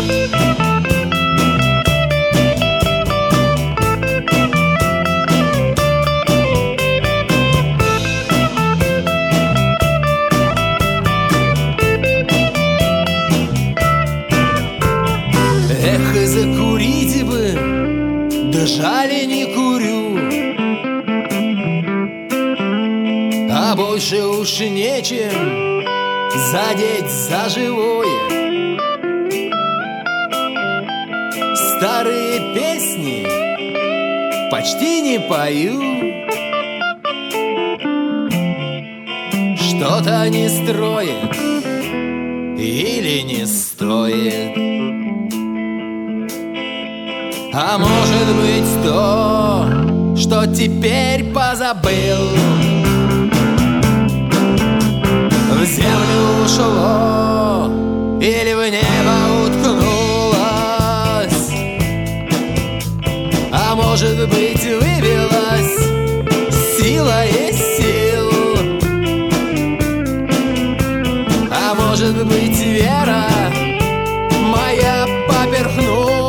Эх, и закурить бы, да жаль, и не курю, а больше уж нечем задеть за живое. Старые песни почти не пою, что-то они строят или не стоит. А может быть то, что теперь позабыл, в землю ушло или в небо уткнулось, а может быть выбилась сила из сил, а может быть вера моя поперхнулась.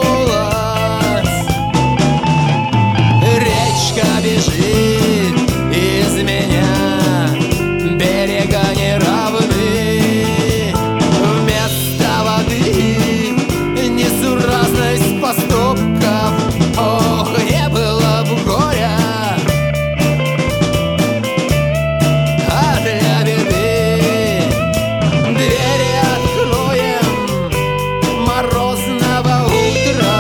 Речка бежит из меня, берега не равны, вместо воды несуразность поступков. Ох, не было б горя, а для беды двери откроем морозного утра.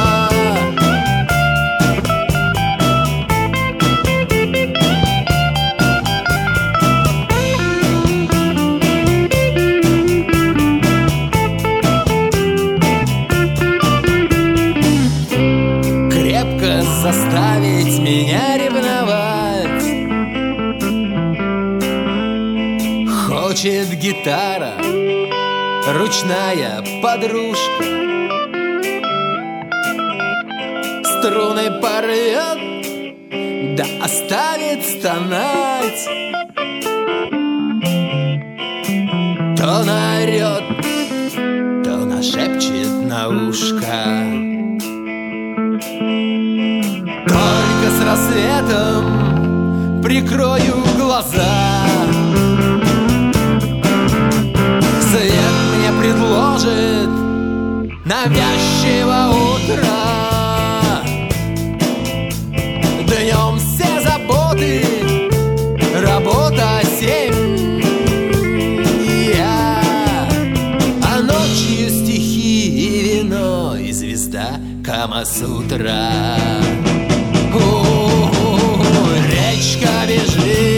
Заставить меня ревновать хочет гитара, ручная подружка. Струны порвет, да оставит стонать. То наорет, то нашепчет на ушко. Только с рассветом прикрою глаза, свет мне предложит навязчиво утро. Днем все заботы, работа 7, а ночью стихи и вино, и звезда Камасутра. Речка бежит